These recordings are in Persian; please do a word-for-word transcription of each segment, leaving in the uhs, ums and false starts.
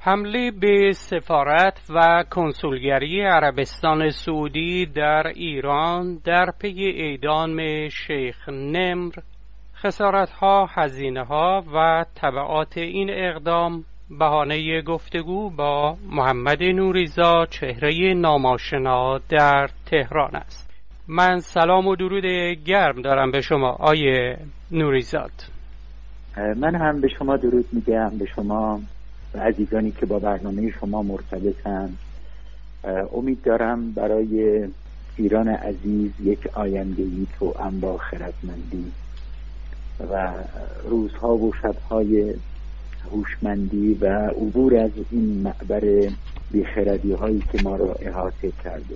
حمله به سفارت و کنسولگری عربستان سعودی در ایران در پی اعدام شیخ نمر، خسارت‌ها، هزینه‌ها و تبعات این اقدام بهانه گفتگو با محمد نوریزاد، چهره ناماشنا در تهران است. من سلام و درود گرم دارم به شما آیه نوریزاد. من هم به شما درود میگم، به شما و عزیزانی که با برنامه شما مرتبطن. امید دارم برای ایران عزیز یک آینده‌ای توأم با خردمندی و روزها و شب‌های هوشمندی و عبور از این معبر بیخردی هایی که ما را احاطه کرده.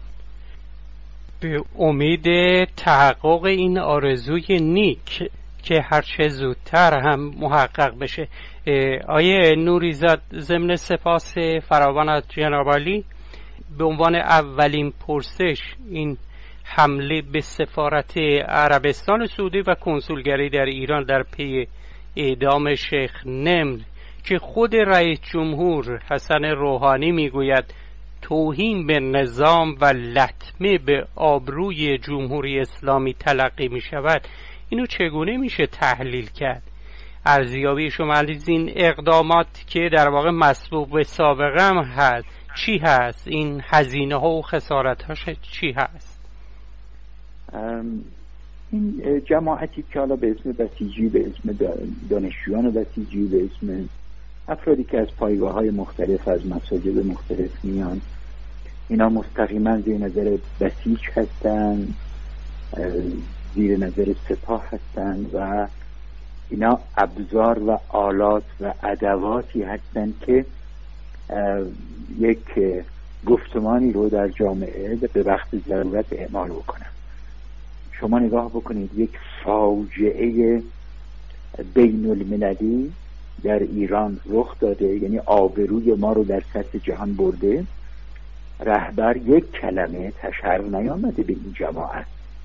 به امید تحقق این آرزوی نیک که هرچه زودتر هم محقق بشه. آیه نوریزاد، ضمن سپاس فراوان از جناب عالی، به عنوان اولین پرسش این حمله به سفارت عربستان سعودی و کنسولگری در ایران در پی اعدام شیخ نمر که خود رئیس جمهور حسن روحانی میگوید توهین به نظام و لطمه به آبروی جمهوری اسلامی تلقی می شود، اینو چگونه میشه تحلیل کرد؟ ارزیابی شما از این اقدامات که در واقع مسبوق به سابقه هم هست چی هست؟ این هزینه ها و خسارت هاش چی هست؟ این جماعتی که حالا به اسم بسیجی، به اسم دانشجویان بسیجی، به اسم افرادی که از پایگاه های مختلف از مساجد مختلف میان، اینا مستقیما زیر نظر بسیج هستن، زیر نظر سپاه هستن و اینا ابزار و آلات و ادواتی هستن که یک گفتمانی رو در جامعه به وقت ضرورت اعمال بکنن. شما نگاه بکنید، یک فاجعه بین المللی در ایران رخ داده، یعنی آبروی ما رو در سطح جهان برده. رهبر یک کلمه تشر نیامده به این جماعت،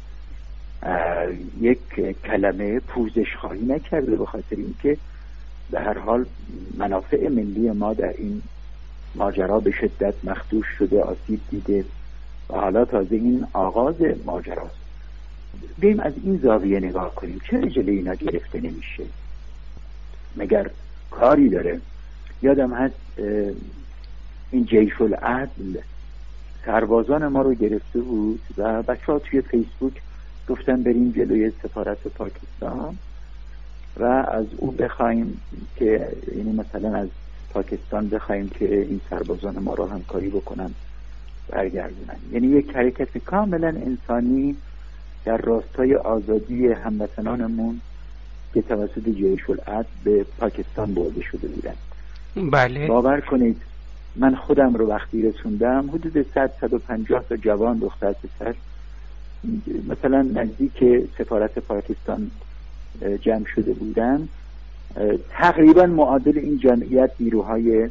یک کلمه پوزش خواهی نکرده، به خاطر اینکه به هر حال منافع ملی ما در این ماجرا به شدت مخدوش شده، آسیب دیده و حالا تازه این آغاز ماجراست. بیایم از این زاویه نگاه کنیم، چرا جلوی اینا گرفته نمیشه؟ مگر کاری داره؟ یادم هست این جیش العدل سربازان ما رو گرفته بود و بچه ها توی فیسبوک گفتن بریم جلوی سفارت پاکستان و از او بخوایم که، یعنی مثلا از پاکستان بخوایم که این سربازان ما رو همکاری بکنن برگردونن. یعنی یک حرکت کاملا انسانی در راستای آزادی هموطنانمون که توسط جیش العدل به پاکستان برده شده بودن. بله. باور کنید من خودم رو وقتی رسوندم حدود صد تا صد و پنجاه تا جوان دختر پسر مثلا نزدیک سفارت پاکستان جمع شده بودن، تقریبا معادل این جمعیت نیروهای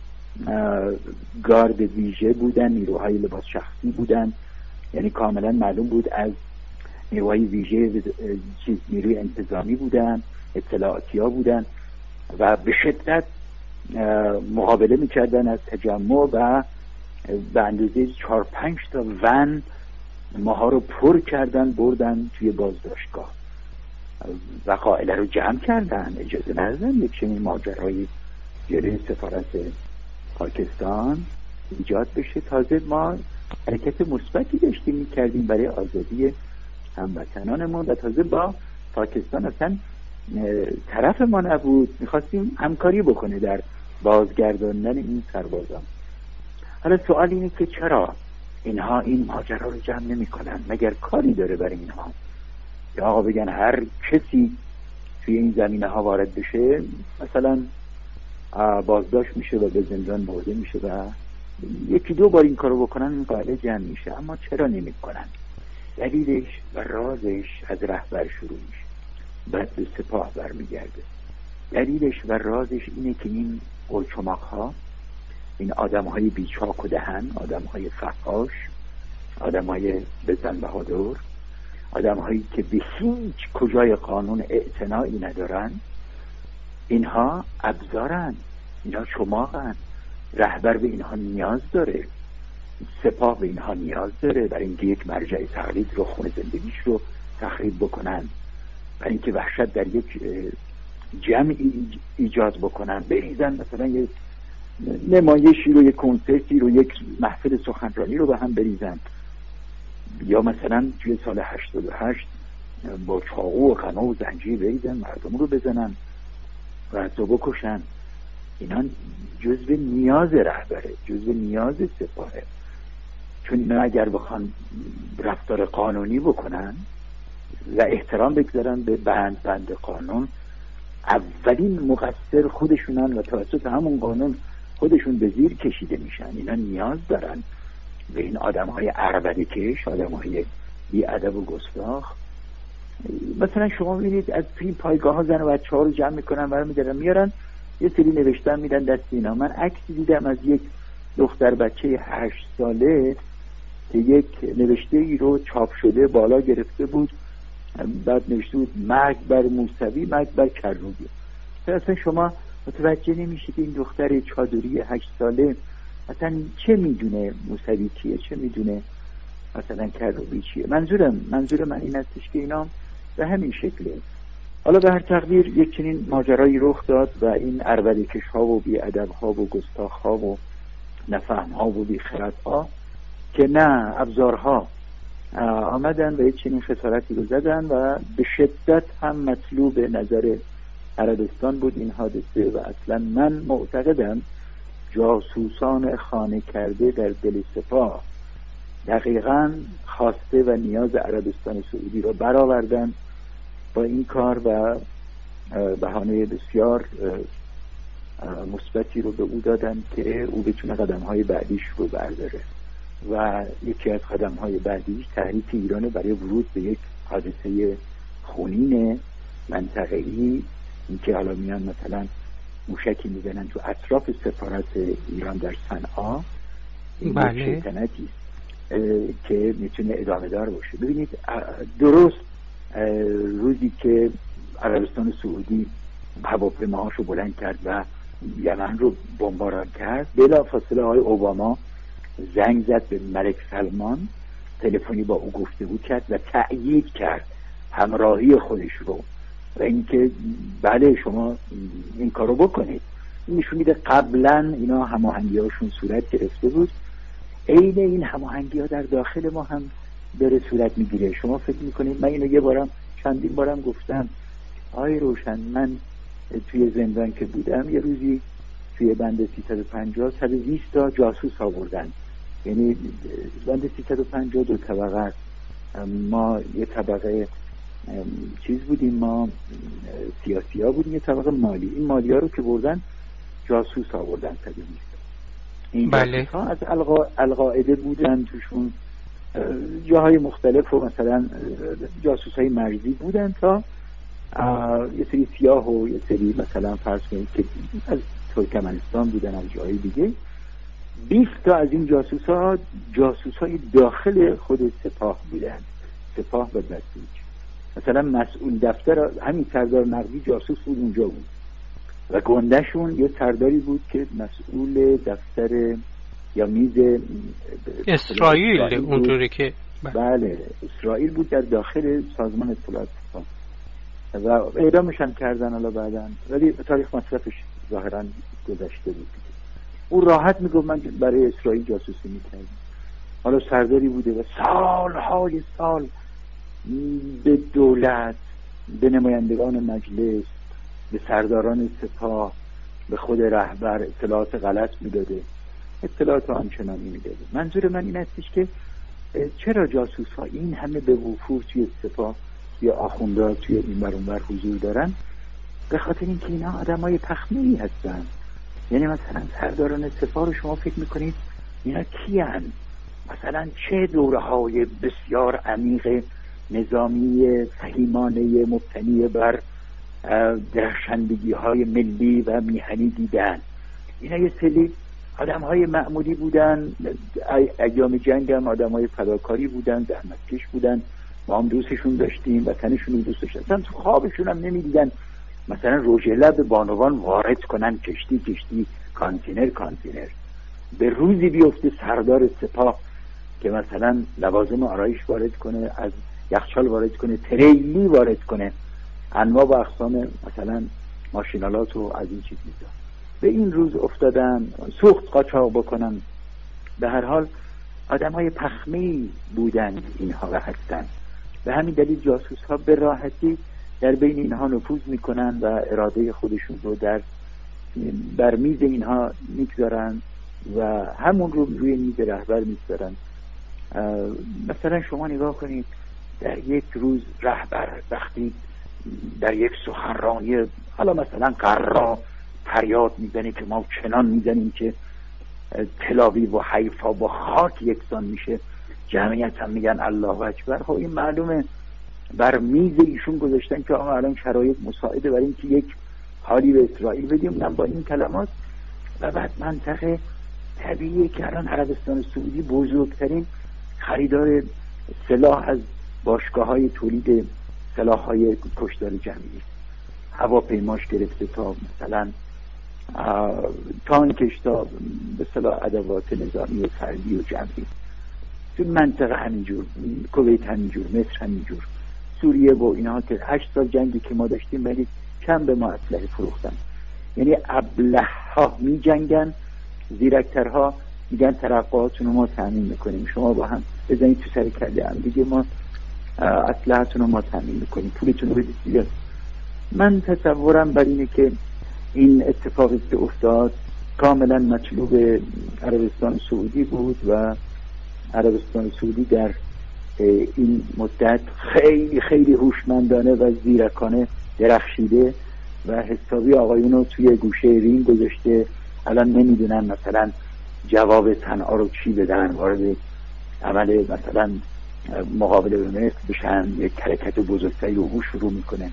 گارد ویژه بودن، نیروهای لباس شخصی بودن، یعنی کاملا معلوم بود از نیروهای ویژه چیز نیروی انتظامی بودن، اطلاعاتی ها بودن و به شدت مقابله میکردن از تجمع و به اندازه چهار پنج تا ون ماها رو پر کردن بردن توی بازداشتگاه و قائله رو جمع کردن، اجازه ندادن یک چنین ماجرایی جلوی سفارت پاکستان ایجاد بشه. تازه ما حرکت مثبتی داشتیم میکردیم برای آزادی هموطنانمون و تازه با پاکستان اصلا طرف ما نبود، میخواستیم همکاری بکنه در بازگرداندن این سربازان. حالا سوال اینه که چرا اینها این ماجرا رو جمع نمی کنن؟ مگر کاری داره برای اینها؟ یا آقا بگن هر کسی توی این زمینه ها وارد بشه مثلا بازداشت میشه و به زندان برده میشه و یکی دو بار این کارو بکنن این قاعده جمع میشه. اما چرا نمی کنن؟ دلیلش و رازش از رهبر شروع میشه، بعد به سپاه برمیگرده. دلیلش و رازش اینه که این قلچماق ها، این آدم های بیچاک و دهن، آدم های فحاش، آدم های بزن بهادر، آدم هایی که به هیچ کجای قانون اعتنایی ندارن، اینها ابزارن اینا چماقن. رهبر به اینها نیاز داره، سپاه به اینها نیاز داره برای اینکه یک مرجع تقلید رو، خون زندگیش رو تخریب بکنن، برای اینکه وحشت در یک جمعی ایجاد بکنن، بریزن مثلا یک نمایشی رو، یک کنسرتی رو، یک محفل سخنرانی رو به هم بریزن، یا مثلا توی سال هشتاد و هشت با چاقو و قنا و زنجیر بریزن مردم رو بزنن و حتی بکشن. اینا جزء نیاز رهبره، جزء نیاز سپاهه. چون اینا اگر بخوان رفتار قانونی بکنن و احترام بگذارن به بند بند قانون، اولین مقصر خودشونن و توسط همون قانون خودشون به زیر کشیده میشن. اینا نیاز دارن به این آدم های عربده کش، آدم های بی ادب و گستاخ. مثلا شما ببینید از این پایگاه ها زن و بچه ها رو جمع میکنن و میدارن میارن یه سری نوشتن میدن دست اینا. من عکسی دیدم از یک دختر بچه هشت ساله که یک نوشته ای رو چاپ شده بالا گرفته بود، بعد نوشته بود مرگ بر موسوی، مرگ بر کروبی. اصلا شما متوجه نمیشید این دختر چادری هشت ساله اصلا چه میدونه موسوی چیه، چه میدونه مثلا کروبی چیه. منظورم منظور من این هستش که اینا به همین شکله. حالا به هر تقدیر یک چنین ماجرایی رخ داد و این عربده‌کش ها و بی ادب ها و گستاخ ها و نفهم ها و بی خرد ها که نه ابزارها آمدن و یک چنین خسارتی رو زدن و به شدت هم مطلوب نظر عربستان بود این حادثه. و اصلا من معتقدم جاسوسان خانه کرده در دل سپاه دقیقاً خواسته و نیاز عربستان سعودی رو برآوردن با این کار و بهانه بسیار مثبتی رو به او دادن که او بتونه قدم‌های بعدیش رو برداره. و یکی از قدم‌های بعدیش تحریک ایران برای ورود به یک حادثه خونین منطقه‌ای، این که حالا میان مثلا موشکی میزنن تو اطراف سفارت ایران در صنعا. بله. شیطنتی که میتونه ادامه دار باشه. ببینید درست روزی که عربستان سعودی هواپیماهاشو بلند کرد و یمن رو بمباران کرد، بلا فاصله های اوباما زنگ زد به ملک سلمان، تلفنی با او گفتگو کرد و تأیید کرد همراهی خودش رو و اینکه بله شما این کارو بکنید. نشون میده قبلا اینا هماهنگی هاشون صورت گرفته بود. عین این هماهنگی ها در داخل ما هم داره صورت میگیره. شما فکر میکنید من اینو یه بارم چندین بارم گفتم آی روشن، من توی زندان که بودم یه روزی توی بند سیصد و پنجاه صد و بیست تا جاسوس آوردن. یعنی بند سیصد و پنجاه دو طبقه است، ما یه طبقه چیز بودیم، ما سیاسی ها بودیم، یه طبقه مالی. این مالی ها رو که بردن جاسوس آوردن صد و بیست. این بله. جاسوس ها از القا... القاعده بودن، توشون جاهای مختلف و مثلا جاسوس های مرزی بودن تا یه سری سیاه و یه سری مثلا فرض کنید که از ترکمنستان بودن، از جاهای دیگه. بیست تا از این جاسوس ها جاسوس های داخل خود سپاه بودن، سپاه و بسیج. مثلا مسئول دفتر همین سردار نقوی جاسوس بود اونجا بود و گندهشون یه سرداری بود که مسئول دفتر یا میز اسرائیل, اسرائیل اونجوری که بله اسرائیل بود در داخل سازمان اطلاعات سپاه و اعدامش هم کردن حالا بعداً، ولی تاریخ مصرفش ظاهراً گذشته بود. او راحت میگفت من برای اسرائیل جاسوسی میکردم. حالا سرداری بوده و سالهای سال به دولت، به نمایندگان مجلس، به سرداران سپاه، به خود رهبر اطلاعات غلط میداده، اطلاعات آنچنانی میداده. منظور من این هستش که چرا جاسوس ها این همه به وفور توی سپاه یا آخوندها توی این ور اون ور حضور دارن؟ به خاطر اینکه اینا آدمای پخمه‌ای هستن. یعنی مثلا سرداران سپاه رو شما فکر میکنید اینا کیان؟ مثلا چه دوره‌های بسیار عمیق نظامی فهیمانه مبتنی بر درخشندگی‌های ملی و میهنی دیدن؟ اینا یه سری آدم‌های معمولی بودن، ایام جنگ هم آدم‌های فداکاری بودن، زحمتکش بودن، ما هم دوستشون داشتیم، وطنشون رو دوست داشتن. تو خوابشون هم نمی‌دیدن مثلا روژه لب بانوان وارد کنن کشتی کشتی کانتینر کانتینر به روزی بیفته سردار سپاه که مثلا لوازم آرایش وارد کنه، از یخچال وارد کنه، تریلی وارد کنه، انواع و اقسام مثلا ماشینالات و از این چیزا به این روز افتادن، سوخت قاچاق بکنن. به هر حال آدمای پخمی بودن اینها و هستن. به همین دلیل جاسوس ها به راحتی در بین اینها نفوذ میکنن و اراده خودشون رو در بر میز اینها میگذارن و همون رو روی میز رهبر میگذارن. مثلا شما نگاه کنید در یک روز رهبر وقتی در یک سخنرانی حالا مثلا قرا فریاد میزنه که ما چنان میزنیم که تلاویو و حیفا با خاک یکسان میشه، جمعیت هم میگن الله اکبر. خب این معلومه بر میز ایشون گذاشتن که آقا الان شرایط مساعده برای اینکه یک حالی به اسرائیل بدیم من با این کلمات. و بعد منطقه طبیعیه که الان عربستان سعودی بزرگترین خریدار سلاح از باشگاه های تولید سلاح های کشتار جمعی، هواپیماش گرفته تا مثلا تانکش تا به اصطلاح ادوات نظامی و فردی و جمعی. تو منطقه همینجور، کویت همینجور، مصر همینجور، سوریه و اینها که هشت سال جنگی که ما داشتیم ولی کم به ما اسلحه فروختن. یعنی ابله ها می جنگن، زیرکترها میگن ترقوهاتون رو ما تامین میکنیم، شما با هم بزنید تو سر کله هم دیگه، ما اسلحه‌تون رو ما تامین میکنیم، پولتون رو بدید دیگه. من تصورم بر اینه که این اتفاقی که افتاد کاملا مطلوب عربستان سعودی بود و عربستان سعودی در این مدت خیلی خیلی هوشمندانه و زیرکانه درخشیده و حسابی آقایون رو توی گوشه رین گذاشته. الان نمیدونن مثلا جواب صنعا رو چی بدن، وارد عمل مثلا مقابله به مصر بشن، یک حرکت بزرگتری رو او شروع میکنه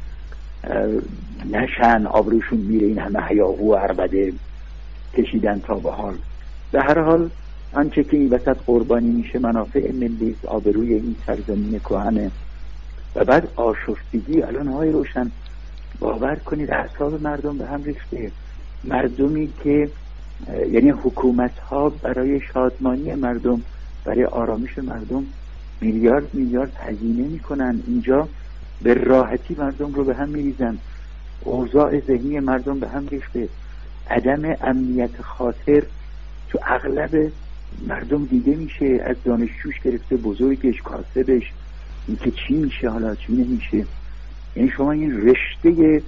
نشن، آبروشون میره، این همه هیاهو و عربده کشیدن تا به حال. به هر حال آنچه که این وسط قربانی میشه منافع ملی، آبروی این سرزمین کهنه و بعد آشفتگی. الان های روشن باور کنید اعصاب مردم به هم ریخته. مردمی که یعنی حکومت ها برای شادمانی مردم، برای آرامش مردم میلیارد میلیارد هزینه میکنن، اینجا به راحتی مردم رو به هم میریزن. اوضاع ذهنی مردم به هم ریخته، عدم امنیت خاطر تو اغلب مردم دیده میشه، از دانشجوش گرفته بزرگش، کاسبش، این که چی میشه حالا چی نمیشه. یعنی شما این رشته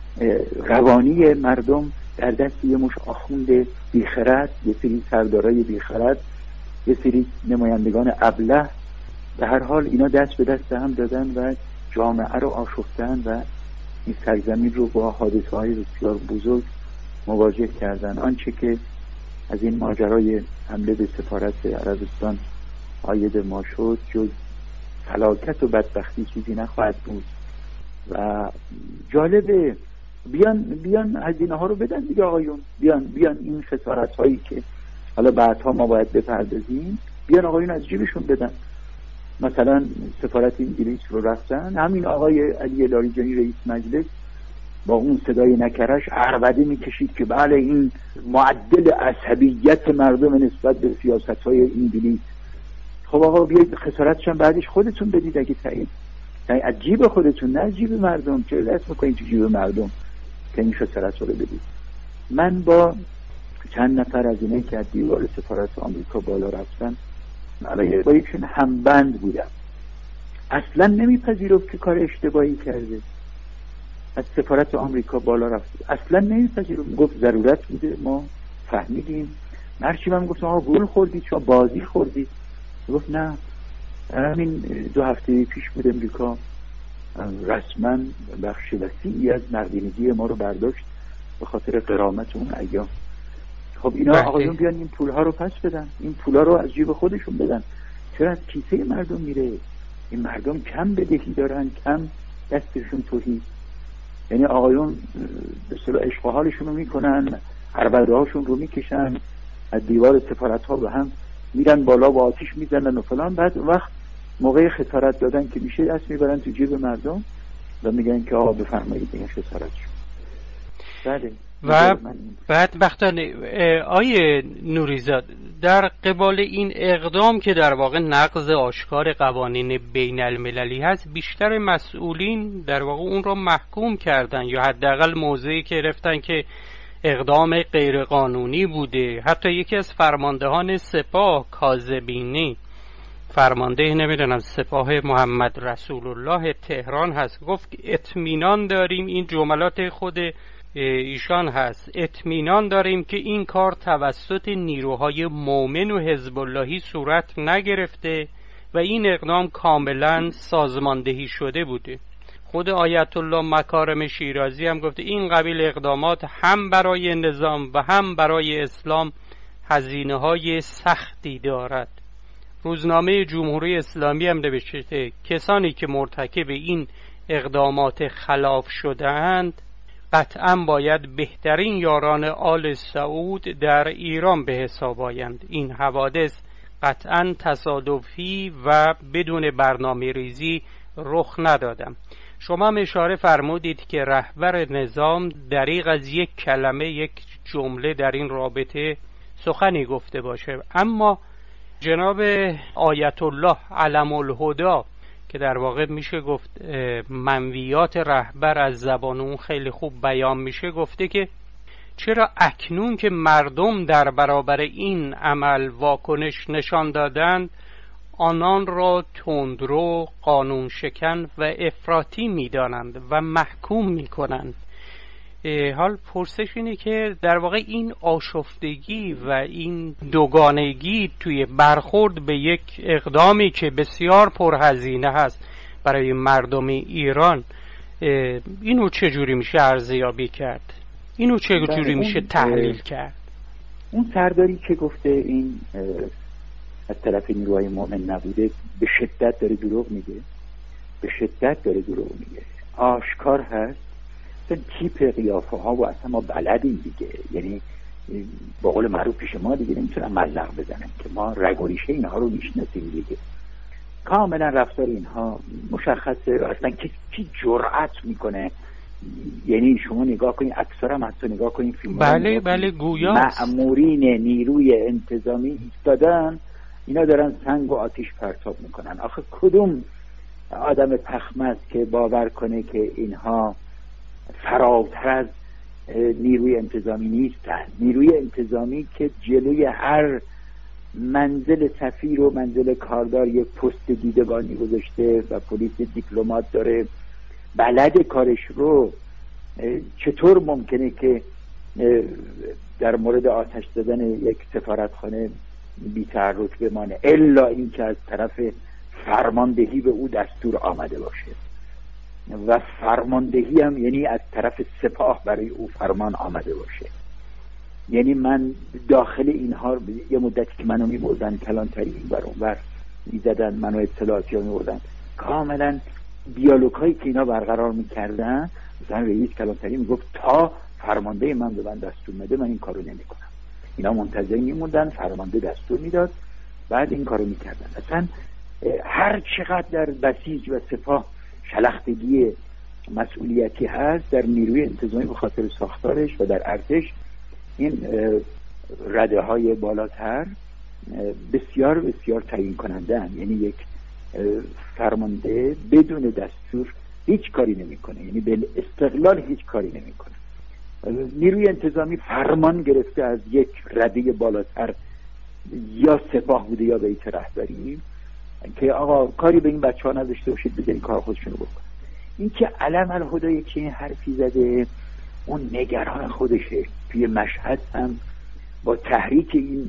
روانی مردم در دست یه مش آخوند بیخرد، یه سری سردارای بیخرد، یه سری نمایندگان ابله، به هر حال اینا دست به دست هم دادن و جامعه رو آشفتن و این سرزمین رو با حادثه‌های بسیار بزرگ مواجه کردن. آنچه که از این ماجرای حمله به سفارت عربستان عاید ما شد جز فلاکت و بدبختی چیزی نخواهد بود. و جالبه بیان بیان هزینه ها رو بدن دیگه آقایون، بیان بیان این خسارت هایی که حالا بعدها ما باید بپردازیم بیان آقایون از جیبشون بدن. مثلا سفارت انگلیس رو رفتن، همین آقای علی لاریجانی رئیس مجلس با اون صدای نکرش عربده میکشید که بله این معدل عصبیت مردم نسبت به سیاست‌های انگلیس. خب آقا بیاید خسارتش هم بعدش خودتون بدید اگه تعیین، یعنی از جیب خودتون نه از جیب مردم. چه دست میکنید تو جیب مردم که این خسارت رو بدید؟ من با چند نفر از اینایی که از دیوار سفارت آمریکا بالا رفتن با یکشون همبند بودم، اصلا نمیپذیرفت که کار اشتباهی کرده. از سفارت آمریکا بالا رفت اصلا نمیپذیرفت، گفت ضرورت بوده ما فهمیدیم. مرچی من گفتم آقا گل خوردید شما بازی خوردید؟ گفت نه، همین دو هفته پیش بود امریکا رسما بخش وسیعی از نقدینگی ما رو برداشت به خاطر غرامت اون ایام. خب اینا آقایون بیان این پولها رو پس بدن، این پولها رو از جیب خودشون بدن، چرا از کیسه مردم میره؟ این مردم کم بدهی دارن، کم دستشون توهی. یعنی آقایون به اصطلاح عشق و حالشون رو میکنن، عربده هاشون رو میکشن، از دیوار سفارت ها به هم میرن بالا و آتیش میزنن و فلان. بعد وقت موقع خسارت دادن که میشه دست میبرن تو جیب مردم و میگن که آقا بفرمایید این خسارت شد. بله و بعد وقتان آیه نوریزاد در قبال این اقدام که در واقع نقض آشکار قوانین بین المللی هست، بیشتر مسئولین در واقع اون را محکوم کردن یا حداقل موضعی که گرفتن که اقدام غیرقانونی بوده. حتی یکی از فرماندهان سپاه کاظمینی، فرمانده نمیدونم سپاه محمد رسول الله تهران هست، گفت اطمینان داریم، این جملات خود ایشان هست، اطمینان داریم که این کار توسط نیروهای مومن و حزب اللهی صورت نگرفته و این اقدام کاملا سازماندهی شده بوده. خود آیت الله مکارم شیرازی هم گفته این قبیل اقدامات هم برای نظام و هم برای اسلام هزینه های سختی دارد. روزنامه جمهوری اسلامی هم نوشته کسانی که مرتکب این اقدامات خلاف شده‌اند قطعا باید بهترین یاران آل سعود در ایران به حساب آیند. این حوادث قطعا تصادفی و بدون برنامه ریزی رخ ندادم. شما هم اشاره فرمودید که رهبر نظام دریغ از یک کلمه، یک جمله در این رابطه سخنی گفته باشه، اما جناب آیت الله علم الهدا که در واقع میشه گفت منویات رهبر از زبان اون خیلی خوب بیان میشه، گفته که چرا اکنون که مردم در برابر این عمل واکنش نشان دادند آنان را تندرو، قانون شکن و افراطی میدانند و محکوم میکنند. حال پرسش اینه که در واقع این آشفتگی و این دوگانگی توی برخورد به یک اقدامی که بسیار پرهزینه هست برای مردم ایران، اینو چجوری میشه ارزیابی کرد؟ اینو چجوری میشه تحلیل کرد؟ اون سرداری که گفته این از طرف نیروهای مؤمن نبوده به شدت داره دروغ میگه، به شدت داره دروغ میگه. آشکار هست تیپ قیافه ها و اصلا ما بلدیم دیگه، یعنی با قول معروف پیش ما دیگه نمیتونم ملق بزنم که ما رگ و ریشه اینها رو میشناسیم دیگه. کاملا رفتار اینها مشخصه، اصلا کی جرأت میکنه. یعنی شما نگاه کنید اکثر هم حتی نگاه کنید فیلم بله بله گویاست مأمورین نیروی انتظامی ایستادن، اینا دارن سنگ و آتش پرتاب میکنن. آخه کدوم آدم پخم است که باور کنه که اینها فراتر از نیروی انتظامی نیستن؟ نیروی انتظامی که جلوی هر منزل سفیر و منزل کاردار یک پست دیدگانی گذاشته و پلیس دیپلمات داره، بلد کارش رو. چطور ممکنه که در مورد آتش زدن یک سفارتخانه بی‌تحرک بمانه الا این که از طرف فرماندهی به او دستور آمده باشه و فرماندهی هم یعنی از طرف سپاه برای او فرمان آمده باشه. یعنی من داخل اینها یه مدتی که منو می‌بردن کلانتری این بر اون بر می‌زدن، منو اطلاعاتی ها می‌بردن، کاملا دیالوگ‌هایی که اینا برقرار می‌کردن، مثلا رئیس کلانتری میگفت تا فرمانده من به من دستور میده من این کارو نمی‌کنم. اینا منتظر می‌موندن فرمانده دستور میداد، بعد این کارو می‌کردن. اصلا هر چقدر در بسیج و سپاه شلختگی مسئولیتی هست، در نیروی انتظامی به خاطر ساختارش و در ارتش این رده های بالاتر بسیار بسیار تعیین کننده هم. یعنی یک فرمانده بدون دستور هیچ کاری نمیکنه، یعنی به استقلال هیچ کاری نمیکنه. نیروی انتظامی فرمان گرفته از یک رده بالاتر، یا سپاه بوده یا بیت رهبری، که آقا کاری به این بچه ها نداشته باشید، بذارید کار خودشونو بکنن. این که علم الهدا که این حرفی زده، اون نگران خودشه. توی مشهد هم با تحریک این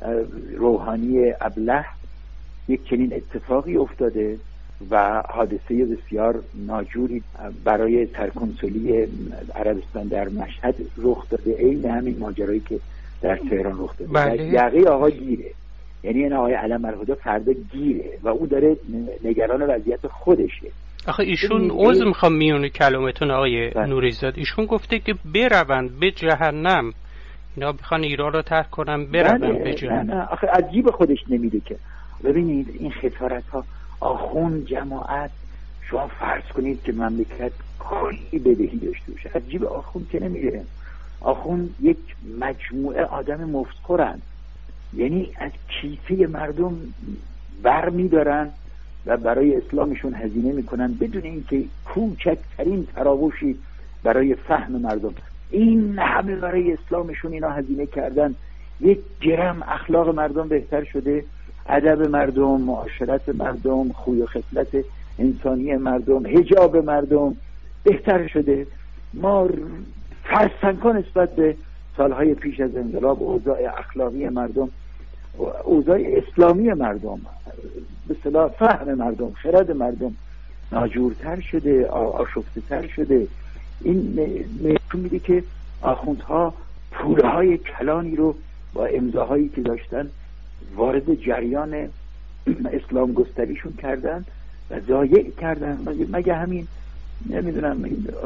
روحانی ابله یک چنین اتفاقی افتاده و حادثه بسیار ناجوری برای سرکنسولی عربستان در مشهد رخ داده، عین همین ماجرایی که در تهران رخ داده. بله. یقه آقا گیره، یعنی این آقای علم الهدا فردا گیره و او داره نگران وضعیت خودشه. آخه ایشون عذر میخوام میونه کلامتون آقای بله. نوریزاد، ایشون گفته که بروند به جهنم، اینا بخوان ایران رو ترک کنن بروند به جهنم. نه نه آخه عجیب خودش نمیده که. ببینید این خسارت ها، آخوند جماعت، شما فرض کنید که مملکت کلی بدهی داشته باشه، عجیب آخوند که نمیره. آخوند یک مجموعه آدم مفتخورند، یعنی از کیسه مردم بر میدارن و برای اسلامشون هزینه میکنن بدون اینکه کوچکترین تراوشی برای فهم مردم. این همه برای اسلامشون اینا هزینه کردن، یک گرم اخلاق مردم بهتر شده، ادب مردم، معاشرت مردم، خوی و خصلت انسانی مردم، حجاب مردم بهتر شده. ما فرسنگان نسبت به سالهای پیش از انقلاب اوضاع اخلاقی مردم، اوضاع اسلامی مردم، به اصطلاح فهم مردم، خرد مردم ناجورتر شده، آشفته تر شده. این نشون میده که آخوندها پولهای کلانی رو با امضاهایی که داشتن وارد جریان اسلام گستریشون کردن و ضایع کردن. مگه, مگه همین نمیدونم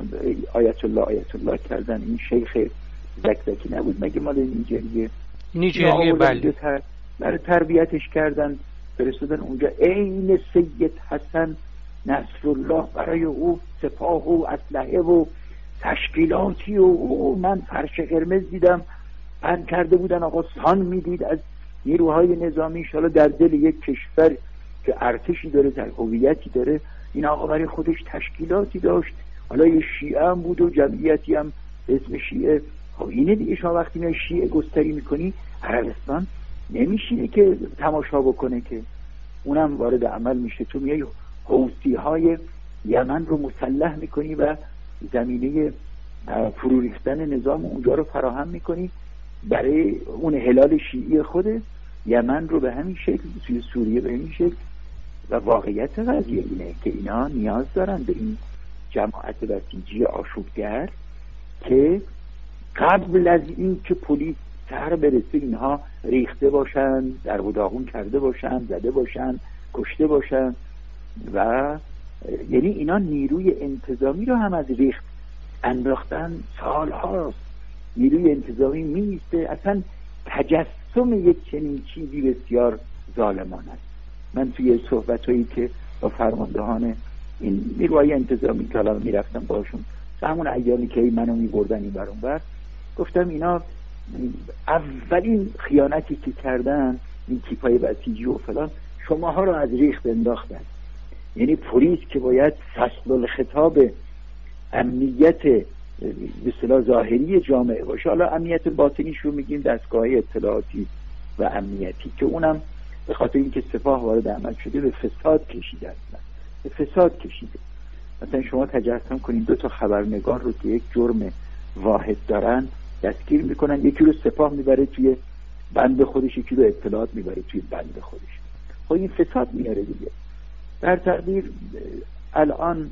آیت الله آیت الله کردن این شیخ زکزکی نبود مگه مال نیجریه؟ نیجریه بله. برای تربیتش کردن فرستادن اونجا. عین سید حسن نصرالله برای او سپاه و اسلحه و تشکیلاتی و او من فرش قرمز دیدم پن کرده بودن آقا سان میدید از نیروهای نظامی. شالا در دل یک کشور که ارتشی داره، در هویتی داره، این آقا برای خودش تشکیلاتی داشت، حالا یه شیعه هم بود و جمعیتی هم به اسم شیعه. خب اینه دیگه، شما وقتی میای شیعه گستری میکنی، عربستان نمیشینه که تماشا بکنه که، اونم وارد عمل میشه. تو میای حوثی های یمن رو مسلح میکنی و زمینه فرو ریختن نظام اونجا رو فراهم میکنی برای اون هلال شیعی خود یمن رو به همین شکل، توی سوریه به همین شکل. و واقعیت قضیه اینه که اینا نیاز دارن به این جماعت بسیجی آشوبگر که قبل از این که پلیس سر برسه اینها ریخته باشن، در و داغون کرده باشن، زده باشن، کشته باشن. و یعنی اینا نیروی انتظامی رو هم از ریخت انداختن سال هاست. نیروی انتظامی میسته، اصلا تجسم یک چنین چیزی بسیار ظالمانه است. من توی صحبت هایی که با فرماندهان این نیروهای انتظامی که الان میرفتم باشون، همون ایامی که منو میبردن این برون بر، گفتم اینا اولین خیانتی که کردن این تیپای بسیجی و فلان شماها رو از ریخت انداختن. یعنی پلیس که باید فصل الخطاب امنیت به اصطلاح ظاهری جامعه باشه، حالا امنیت باطنیش رو میگیم دستگاه اطلاعاتی و امنیتی، که اونم به خاطر اینکه سپاه وارد عمل شده به فساد کشیده است، به فساد کشیده. مثلا شما تجسم کنید دو تا خبرنگار رو که یک جرم واحد دارن دستگیر میکنن، یکی رو سپاه میبره توی بند خودش، یکی رو اطلاعات میبره توی بند خودش. خب این فساد میاره دیگه. در تقدیر الان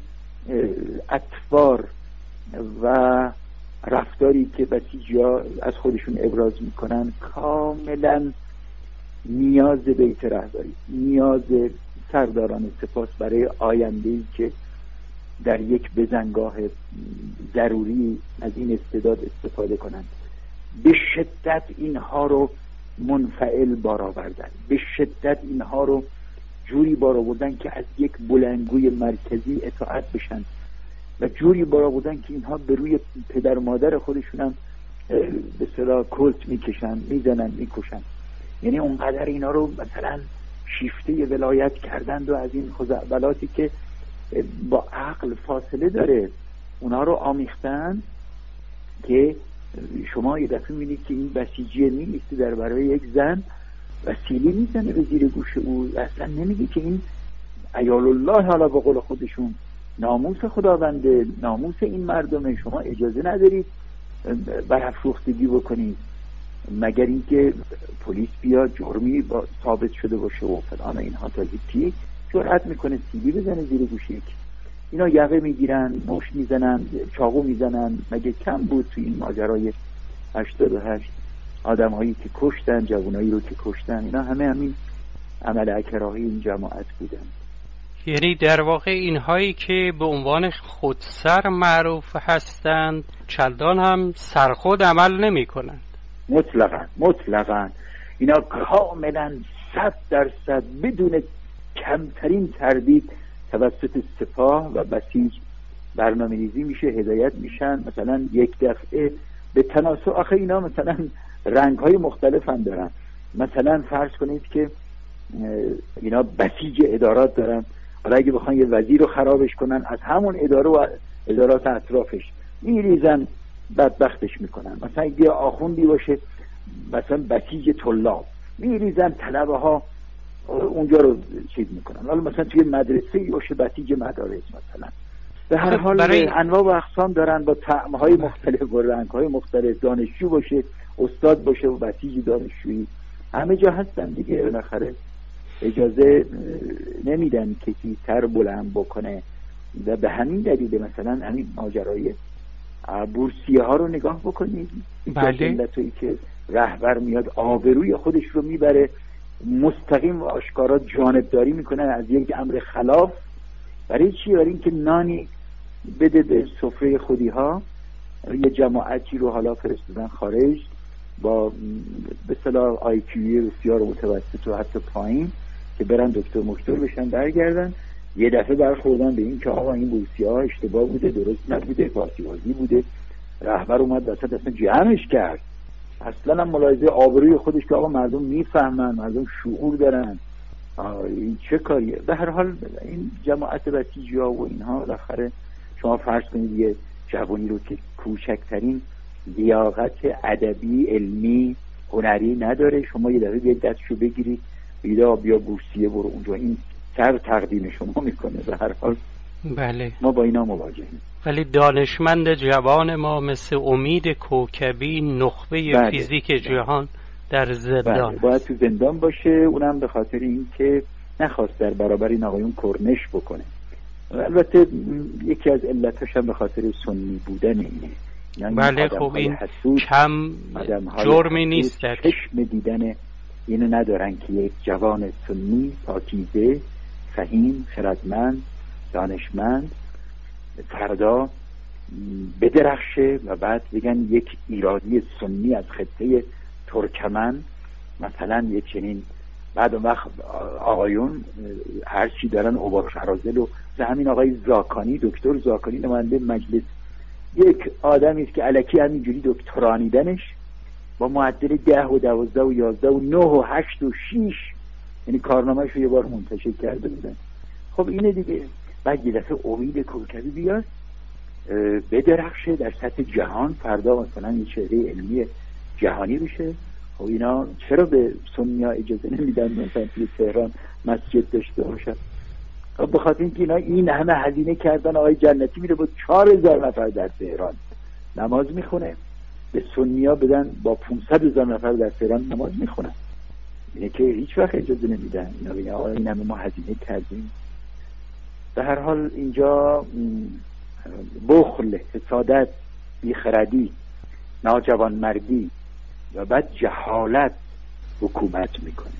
اطوار و رفتاری که بسیجی‌ها از خودشون ابراز میکنن کاملا نیاز بیت رهبری، نیاز سرداران سپاس برای آینده‌ای که در یک بزنگاه ضروری از این استعداد استفاده کنند. به شدت اینها رو منفعل بار آوردن، به شدت اینها رو جوری بار آوردن که از یک بلندگوی مرکزی اطاعت بشن و جوری بار آوردن که اینها به روی پدر مادر خودشون هم به اصطلاح کلت میکشن، میزنن، میکشن. یعنی اونقدر اینا رو مثلا شیفته ولایت کردند و از این خزعبلاتی که با عقل فاصله داره اونا رو آمیختن که شما یه دفعه میبینید که این بسیجی نیست در برای یک زن وسیله میزنه به زیر گوش او، اصلا نمیگه که این عیال الله، حالا به قول خودشون ناموس خداونده، ناموس این مردمه، شما اجازه ندارید برافروختگی بکنید مگر اینکه پلیس بیاد جرمی با ثابت شده باشه و فلان. اینها تا یکی جرأت میکنه سیلی بزنه زیر گوش یکی، اینا یقه میگیرن، مشت میزنن، چاقو میزنن. مگه کم بود تو این ماجرای هشتاد و هشت آدم هایی که کشتن، جوانایی رو که کشتن، اینا همه همین عمل اکراهی این جماعت بودن. یعنی در واقع اینهایی که به عنوان خودسر معروف هستند چندان هم سرخود عمل نمی کنند. مطلقاً مطلقاً اینا کاملا صد درصد بدون کمترین تردید توسط سپاه و بسیج برنامه ریزی میشه، هدایت میشن. مثلا یک دفعه به تناسب آخه اینا مثلا رنگ های مختلف هم دارن. مثلا فرض کنید که اینا بسیج ادارات دارن، حالا اگه بخوان یه وزیر رو خرابش کنن از همون اداره و ادارات اطرافش میریزن بدبختش میکنن. مثلا اگه آخوندی باشه مثلا بسیج طلاب میریزن طلبه ها اونجا رو چیز میکنن. حالا مثلا توی مدرسه باشه بسیج مدارس مثلا. به هر حال برای... انواع و اقسام دارن با طعم‌های مختلف و رنگ‌های مختلف. دانشجو باشه، استاد باشه و بسیج دانشجویی همه جا هستن دیگه. بالاخره اجازه نمیدن کسی سر بلند بکنه و به همین دلیل مثلا همین ماجرای بورسیه ها رو نگاه بکنید. بله. ملتایی که رهبر میاد آبروی خودش رو میبره، مستقیم و آشکارا جانبداری میکنه از یک امر خلاف. برای چی؟ برای اینکه نانی بده به سفره خودی ها. یه جماعتی رو حالا فرستادن خارج با به اصطلاح آی کیو بسیار متوسط و حتی پایین که برن دکتر مکتر بشن برگردن. یه دفعه برخوردن به این که آقا این بورسیه ها اشتباه بوده، درست نبوده، پاسیبازی بوده. رهبر اومد وسط اصلا جمعش کرد. اصلا هم ملاحظه آبروی خودش که آقا مردم میفهمن، مردم شعور دارن، این چه کاریه. به هر حال این جماعت بسیجیا و اینها بالاخره شما فرض کنید یه جوانی رو که کوچکترین لیاقت ادبی، علمی، هنری نداره، شما یه دفعه یه دستشو بگیرید بیا بیا بورسیه برو اونجا، این سر تقدیم شما میکنه. به هر حال بله ما با اینا مواجهیم. ولی دانشمند جوان ما مثل امید کوکبی نخبه بله. فیزیک جهان در زندان بله. باید تو زندان باشه، اونم به خاطر این که نخواست در برابر این آقایون کرنش بکنه. البته یکی از علتاش هم به خاطر سنی بودن اینه. یعنی بله خب این کم جرمی نیست. چشم دیدن اینو ندارن که یک جوان سنی پاکیزه، فهیم، خردمند، دانشمند فردا بدرخشه و بعد بگن یک ایرادی سنی از خطه ترکمن مثلا یک چنین. بعد اون وقت آقایون هر چی دارن اوبار فرازل و همین آقای زاکانی، دکتر زاکانی نماینده مجلس، یک آدمی است که الکی همینجوری دکترانیدنش با معدل ده و دوازده و یازده و نه و هشت و شیش، یعنی کارنامه‌اش رو یه بار منتشر کرده بودن. خب اینه دیگه. بعد یه دفعه امید کوکبی بیاد بدرخشه در سطح جهان، فردا مثلا یه چهره علمی جهانی بشه. خب اینا چرا به سنی‌ها اجازه نمیدن مثلا توی تهران مسجد داشته باشن؟ خب به خاطر اینکه اینا این همه هزینه کردن. آقای جنتی میره با چهار هزار نفر در تهران نماز میخونه، به سنی‌ها بدن با پانصد هزار نفر در تهران نماز میخونن. اینه که هیچ وقت اجازه نمیدن. اینا بگن آقا این همه ما هزینه کردیم. به هر حال اینجا بخل، حسادت، بیخردی، ناجوانمردی و بعد جهالت حکومت میکنه.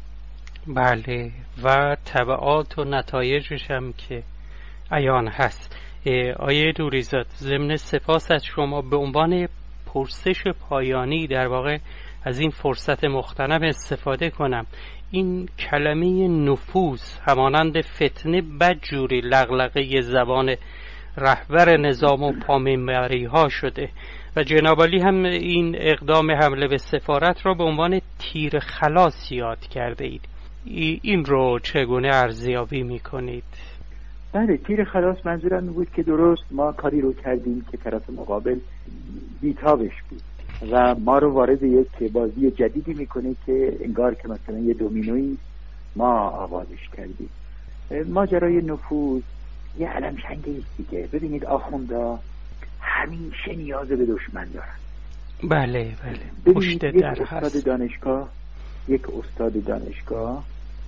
بله و تبعات و نتایجش هم که عیان هست. آیه دوریزاد ضمن سپاس از شما به عنوان پرسش پایانی در واقع از این فرصت مغتنم استفاده کنم. این کلمه نفوذ همانند فتنه بدجوری لغلقه زبان رهبر نظام و پامنبری ها شده و جناب عالی هم این اقدام حمله به سفارت را به عنوان تیر خلاص یاد کرده اید. این رو چگونه ارزیابی میکنید؟ بله، تیر خلاص منظورم این بود که درست ما کاری رو کردیم که طرف مقابل بیتابش بود و ما رو وارد یک بازی جدیدی میکنه که انگار که مثلا یه دومینویی ما آغازش کردیم. ماجرای نفوذ یه علم شنگه است دیگه. ببینید آخوندا همیشه نیاز به دشمن دارن. بله بله. پشت در یک هست. استاد دانشگاه یک استاد دانشگاه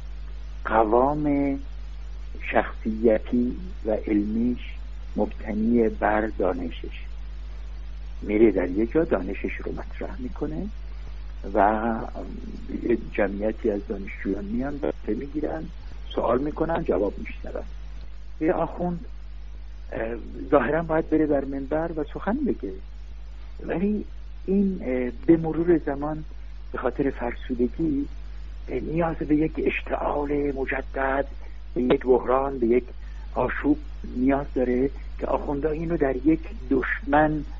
قوام شخصیتی و علمیش مبتنی بر دانشش، میره در یه جا دانشش رو مطرح میکنه و جمعیتی از دانشجویان میان و میگیرن، سوال میکنن، جواب میشنون. یه آخوند ظاهرا باید بره بر منبر و سخن بگه، ولی این به مرور زمان به خاطر فرسودگی نیاز به یک اشتعال مجدد، به یک بحران، به یک آشوب نیاز داره که آخوندا اینو در یک دشمن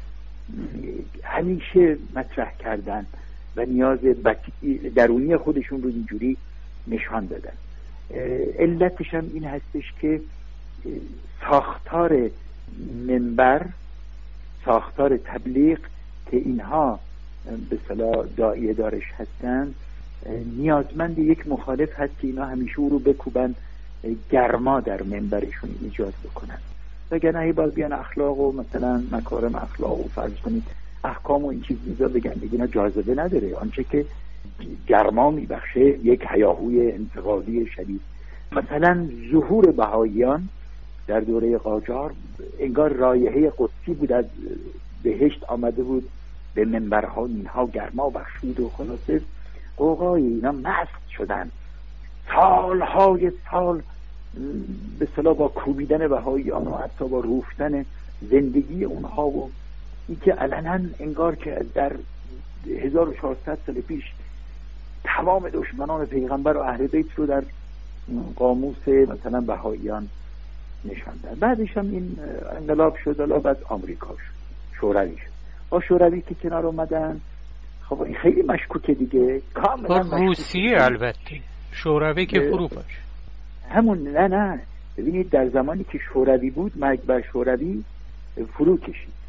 همیشه مطرح کردن و نیاز درونی خودشون رو اینجوری نشان دادن. علتش هم این هستش که ساختار منبر، ساختار تبلیغ که اینها به اصطلاح داعیه دارش هستن، نیازمند یک مخالف هست که اینا همیشه او رو بکوبن گرما در منبرشون ایجاد بکنن، وگرنه هی باز بیان اخلاق و مثلا مکارم اخلاق و فرض کنید احکام و این چیز میزا بگن، دیگه جاذبه نداره. آنچه که گرما میبخشه یک هیاهوی انتقادی شدید. مثلا ظهور بهاییان در دوره قاجار انگار رایحه قدسی بود، از بهشت آمده بود به منبرها، اینها گرما بخشید و خلاصه قوقای اینا مست شدن. سالهای سال به اصطلاح با کوبیدن بهاییان و حتی با روفتن زندگی اونها و این که علنا انگار که در هزار و چهارصد سال پیش تمام دشمنان پیغمبر و اهل بیت رو در قاموس مثلا بهاییان نشاندن. بعدش هم این انقلاب شد، حالا بعد آمریکا شد، شوروی شد. با شوروی که کنار اومدن، خب این خیلی مشکوکه دیگه، کاملا مشکوکه. روسیه البته، شوروی که فرو پاشد. همون نه نه ببینید در زمانی که شوروی بود مرگ بر شوروی فرو کشید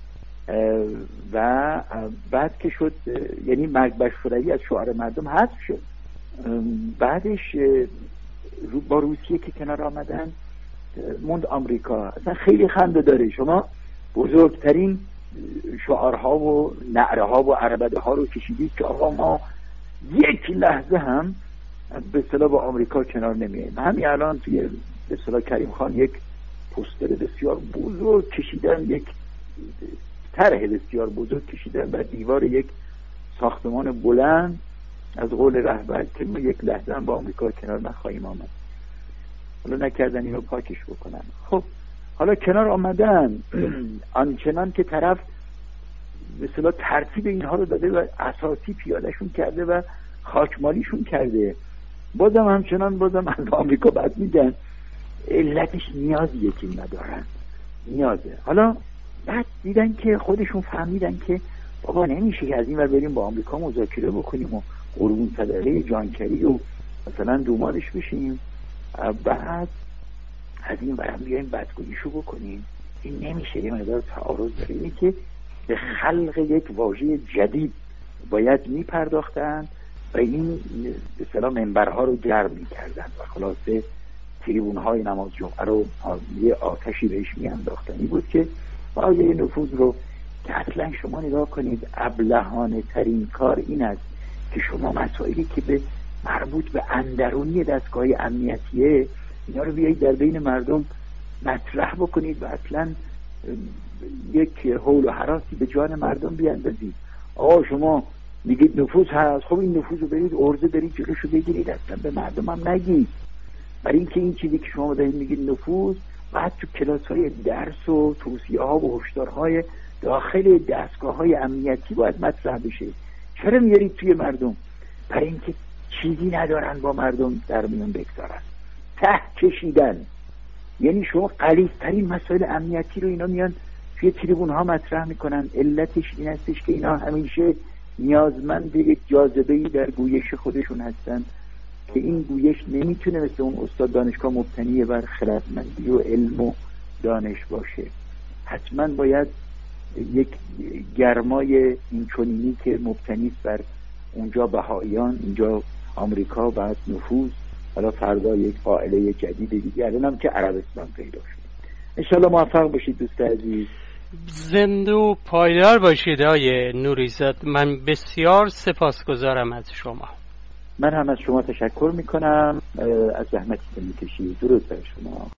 و بعد که شد یعنی مرگ بر شوروی از شعار مردم حذف شد. بعدش با روسیه که کنار آمدن موند آمریکا. اصلا خیلی خنده داره، شما بزرگترین شعارها و نعره ها و عربده ها رو کشیدید که آقا ما یک لحظه هم به اصطلاح با آمریکا کنار نمیاییم. همین الان توی به اصطلاح کریم خان یک پوستر بسیار بزرگ کشیدن، یک طرح بسیار بزرگ کشیدن بر دیوار یک ساختمان بلند از قول رهبر که ما یک لحظه هم با آمریکا کنار نخواهیم آمد. حالا نکردن اینو پاکش بکنن. خب حالا کنار آمدن آنچنان که طرف به اصطلاح ترتیب اینها رو داده و اساسی پیادهشون کرده و خاکمالیشون کرده، بازم همچنان بازم از آمریکا بعد میگن علتش نیازی یکی ندارن، نیازه. حالا بعد دیدن که خودشون فهمیدن که بابا نمیشه از این ور بریم با آمریکا مذاکره بکنیم و قربون صدقه جانکری و مثلا دومادش بشیم، بعد از این ورم بیایم بدگوییشو بکنیم. این نمیشه، یه مقدار تعارض داره. اینه که به خلق یک واژه جدید باید میپرداختن و این به اصطلاح منبرها رو گرم میکردن و خلاصه تریبونهای نماز جمعه رو یه آتشی بهش میانداختن. این بود که واژه نفوذ رو که اصلا شما نگاه کنید، ابلهانه ترین کار این است که شما مسائلی که به مربوط به اندرونی دستگاه امنیتیه اینا رو بیایید در بین مردم مطرح بکنید و اصلا یک حول و هراسی به جان مردم بیاندازید. آقا شما میگید نفوذ هست، خب این نفوذ رو برید عرضه برید جلوشو بگیرید، اصلا به مردم هم نگید. برای اینکه این چیزی که شما دارید میگید نفوذ، بعد تو کلاس‌های درس و توصیه‌ها و هشدارهای داخل دستگاه‌های امنیتی باید مطرح بشه. چرا میارید توی مردم؟ برای اینکه چیزی ندارن با مردم در میون بگذارن. ته کشیدن، یعنی شما غلیظترین مسائل امنیتی رو اینا میان توی تریبون ها مطرح میکنن. علتش این هستش که اینا همیشه نیازمند یک جاذبه‌ای در گویش خودشون هستن که این گویش نمیتونه مثل اون استاد دانشگاه مبتنی بر خردمندی و علم و دانش باشه. حتما باید یک گرمای این چنینی که مبتنی بر اونجا بهاییان، اینجا آمریکا، بعد نفوذ، حالا فردا یک قائله جدید دیگه، الانم که عربستان پیدا شد. انشالله موفق باشید دوست عزیز. زنده و پایدار باشید آقای نوریزاد. من بسیار سپاسگزارم از شما. من هم از شما تشکر میکنم از زحمتی که میکشید. درود بر شما.